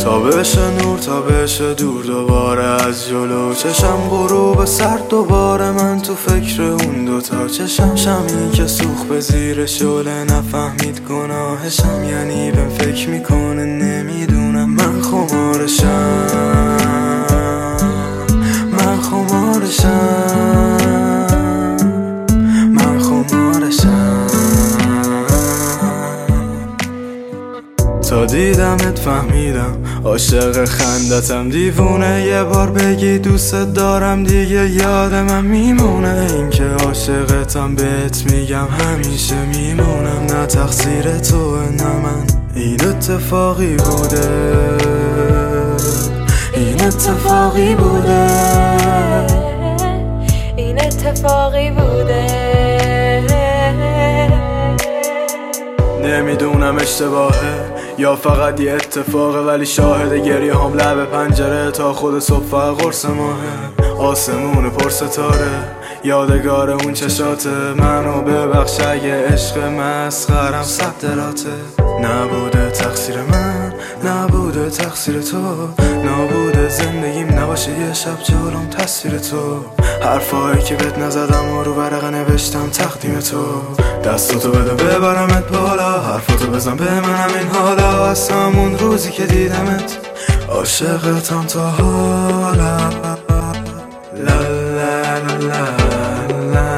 تا بشه نور تا بشه دور دوباره از جلو چشم غروب سرد دوباره من تو فکر اون دوتا چشم شمی که سوخت به زیر شعله نفهمید گناهشم یعنی بهم فکر میکنه نمیدونم من خمارشم من خمارشم تا دیدمت فهمیدم عاشق خندتم دیوونه یه بار بگی دوست دارم دیگه یاد من میمونه این که عاشقتم بهت میگم همیشه میمونم نه تقصیر تو نه من این اتفاقی بوده این اتفاقی بوده این اتفاقی بوده نمیدونم اشتباهه یا فقط یه اتفاقه ولی شاهد گریه هم لب پنجره تا خود صبح فقط قرص ماهه آسمون پر ستاره یادگار اون چشاته منو ببخش اگه عشق مسخرم صدراته نبوده تقصیر من نبوده تقصیر تو نبوده زندگیم نباشه یه شب جلوم تصویر تو حرفایی که بهت نزدم و رو ورقه نوشتم تقدیم تو دستاتو بده ببرمت بالا حرفاتو بزن به منم این حالا از همون روزی که دیدمت عاشقتم تا حالا لا لا لا لا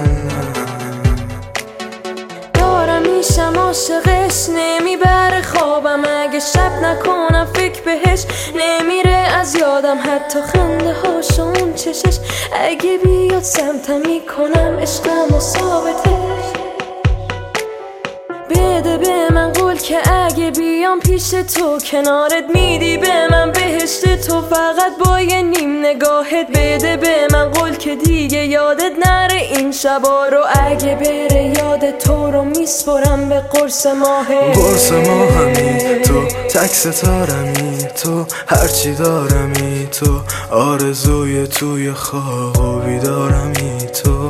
دارم میشم عاشقش نمیبره خوابم اگه شب نکنم فکر بهش نمیره از یادم حتی خنده هاش اون چشش اگه بیاد سمتم میکنم عشقم و ثابتش بده به من قول که اگه بیام پیش تو کنارت میدی به من بهشت تو فقط با یه نیم نگاهت بده به من قول که دیگه یادت نره این شبا رو اگه بره یاد تو رو میسپرم به قرص ماهه قرص ماهمی تو تک ستارمی تو هرچی دارمی تو آرزوی توی خواب و بیدارمی تو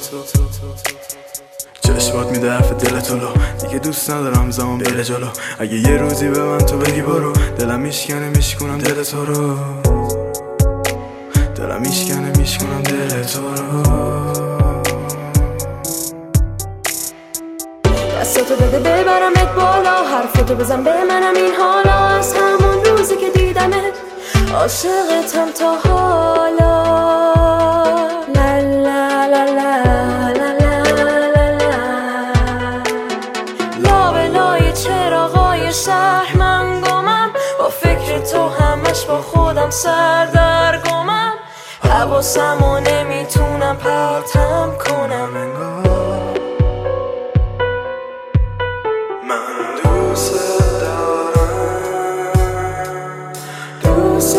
چشمات میده حرف دلتو لو دیگه دوست ندارم زمان بره جلو اگه یه روزی به من تو بگی برو دلم میشکنه میشکنم دل تو رو دلم میشکنه میشکنم دل تو رو دستاتو بده ببرمت بالا حرفتو بزن به منم این حالا از همون روزی که دیدمت عاشقتم تا حالا لا لا لا لا چراغای شهر من گمم با فکر تو همش با خودم سردرگمم حواسمو نمیتونم پرتم کنم انگار من دوست دارم دوست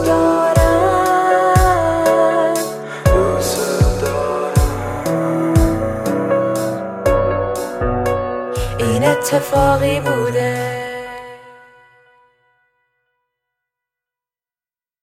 دارم دوست دارم این اتفاقی بوده